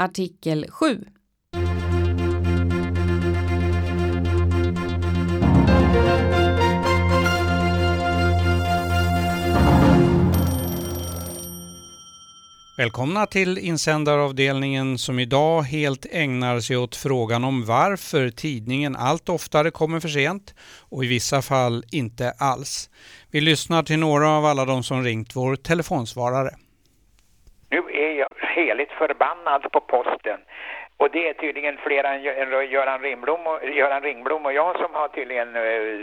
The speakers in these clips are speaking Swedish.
artikel 7. Välkomna till insändaravdelningen som idag helt ägnar sig åt frågan om varför tidningen allt oftare kommer för sent och i vissa fall inte alls. Vi lyssnar till några av alla de som ringt vår telefonsvarare. Nu är jag heligt förbannad på posten. Och det är tydligen fler än Göran Ringblom och jag som har tydligen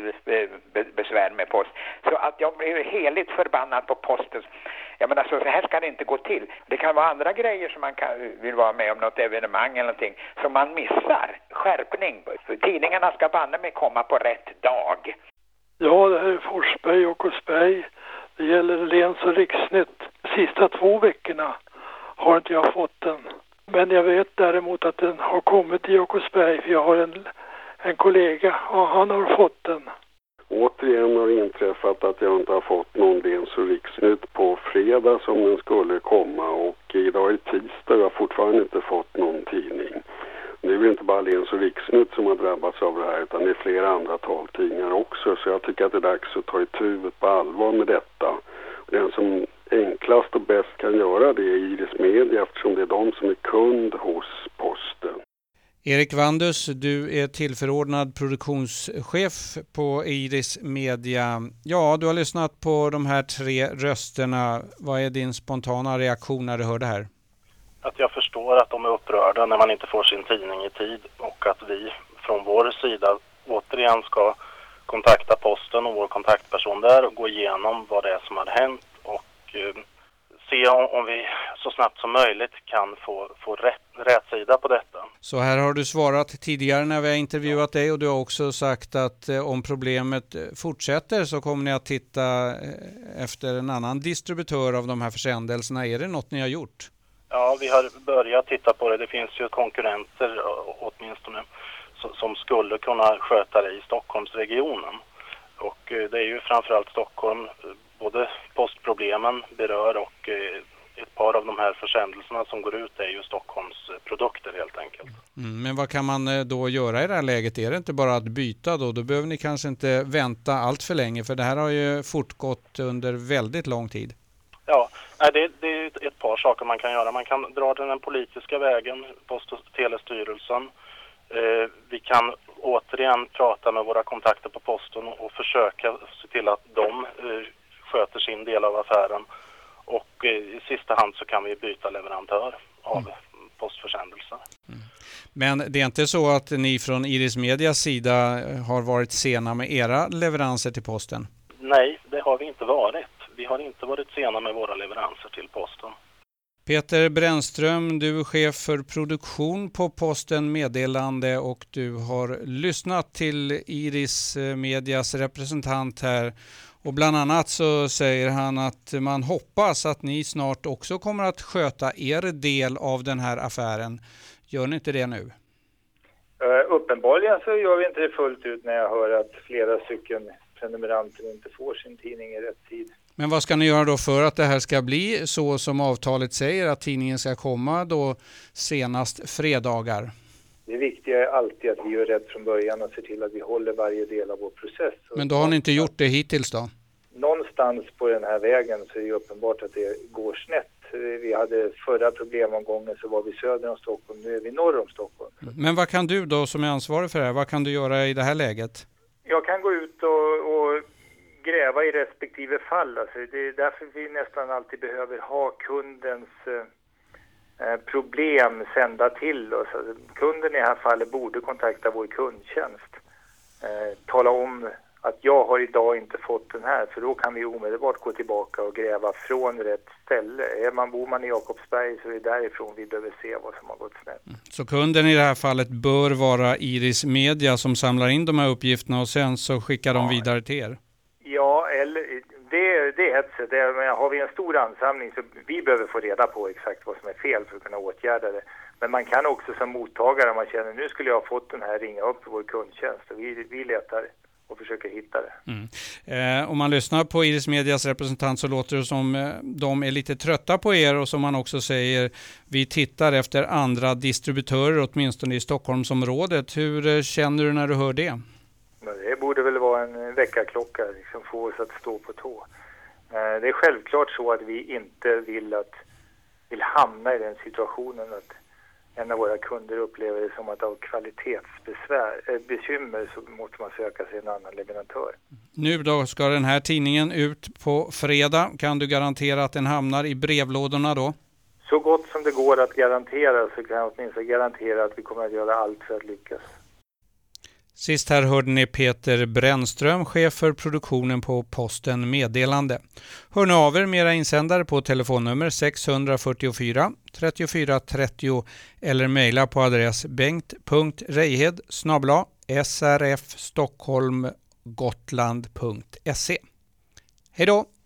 besvär med post. Så att jag blir heligt förbannad på posten. Jag menar, så här ska det inte gå till. Det kan vara andra grejer som man vill vara med om, något evenemang eller någonting, som man missar. Skärpning. Tidningarna ska banne mig komma på rätt dag. Ja, det här är Forsberg och Åkersberg. Det gäller Lens och Riksnytt. De sista 2 veckorna har inte jag fått den. Men jag vet däremot att den har kommit i Åkersberg, för jag har en kollega och han har fått den. Återigen har det inträffat att jag inte har fått någon Lens och Riksnytt på fredag som den skulle komma, och idag är tisdag och jag har fortfarande inte fått någon tidning. Det är väl inte bara Lens och Riksnytt som har drabbats av det här, utan det är flera andra taltidningar också, så jag tycker att det är dags att ta itu på allvar med detta. Den som enklast och bäst kan göra det är Iris Media, eftersom det är de som är kund hos posten. Erik Wandus, du är tillförordnad produktionschef på Iris Media. Ja, du har lyssnat på de här 3 rösterna. Vad är din spontana reaktion när du hör det här? Att jag förstår att de är upprörda när man inte får sin tidning i tid, och att vi från vår sida återigen ska kontakta posten och vår kontaktperson där och gå igenom vad det är som har hänt och se om vi så snabbt som möjligt kan få rätt sida på detta. Så här har du svarat tidigare när vi har intervjuat dig, och du har också sagt att om problemet fortsätter så kommer ni att titta efter en annan distributör av de här försändelserna. Är det något ni har gjort? Ja, vi har börjat titta på det. Det finns ju konkurrenter åtminstone som skulle kunna sköta det i Stockholmsregionen. Och det är ju framförallt Stockholm, både postproblemen berör och ett par av de här försändelserna som går ut är ju Stockholms produkter helt enkelt. Men vad kan man då göra i det här läget? Är det inte bara att byta då? Då behöver ni kanske inte vänta allt för länge, för det här har ju fortgått under väldigt lång tid. Ja, det är ett par saker man kan göra. Man kan dra den politiska vägen, Post- och telestyrelsen. Vi kan återigen prata med våra kontakter på posten och försöka se till att de sköter sin del av affären. Och i sista hand så kan vi byta leverantör av postförsändelser. Men det är inte så att ni från Iris Medias sida har varit sena med era leveranser till posten? Nej, det har vi inte varit. Vi har inte varit sena med våra leveranser till posten. Peter Brännström, du är chef för produktion på Posten Meddelande, och du har lyssnat till Iris Medias representant här. Och bland annat så säger han att man hoppas att ni snart också kommer att sköta er del av den här affären. Gör ni inte det nu? Uppenbarligen så gör vi inte det fullt ut när jag hör att flera stycken prenumeranter inte får sin tidning i rätt tid. Men vad ska ni göra då för att det här ska bli så som avtalet säger, att tidningen ska komma då senast fredagar? Det viktiga är alltid att vi gör rätt från början och ser till att vi håller varje del av vår process. Men då har ni inte gjort det hittills då? Någonstans på den här vägen så är det uppenbart att det går snett. Vi hade förra problemomgången så var vi söder om Stockholm, nu är vi norr om Stockholm. Men vad kan du då som är ansvarig för det här, vad kan du göra i det här läget? Jag kan gå ut och gräva i respektive fall. Alltså det är därför vi nästan alltid behöver ha kundens problem sända till oss. Alltså, kunden i det här fallet borde kontakta vår kundtjänst. Tala om att jag har idag inte fått den här, för då kan vi omedelbart gå tillbaka och gräva från rätt ställe. Bor man i Jakobsberg så är det därifrån vi behöver se vad som har gått snett. Så kunden i det här fallet bör vara Iris Media som samlar in de här uppgifterna och sen så skickar de vidare till er? Ja, eller det är ett sätt. Har vi en stor ansamling så vi behöver få reda på exakt vad som är fel för att kunna åtgärda det. Men man kan också som mottagare, om man känner nu skulle jag ha fått den här, ringa upp vår kundtjänst och vi letar och försöker hitta det. Om man lyssnar på Iris Medias representant så låter det som de är lite trötta på er, och som man också säger, vi tittar efter andra distributörer åtminstone i Stockholmsområdet. Hur känner du när du hör det? Det borde väl vara en väckarklocka, liksom få oss att stå på tå. Det är självklart så att vi inte vill hamna i den situationen att en av våra kunder upplever det som att av kvalitetsbekymmer så måste man söka sig en annan leverantör. Nu då ska den här tidningen ut på fredag. Kan du garantera att den hamnar i brevlådorna då? Så gott som det går att garantera, så kan jag åtminstone garantera att vi kommer att göra allt för att lyckas. Sist här hörde ni Peter Brännström, chef för produktionen på Posten Meddelande. Hör nu av er mera insändare på telefonnummer 644 34 30 eller mejla på adress bengt.reihed@srfstockholmgotland.se. Hej då!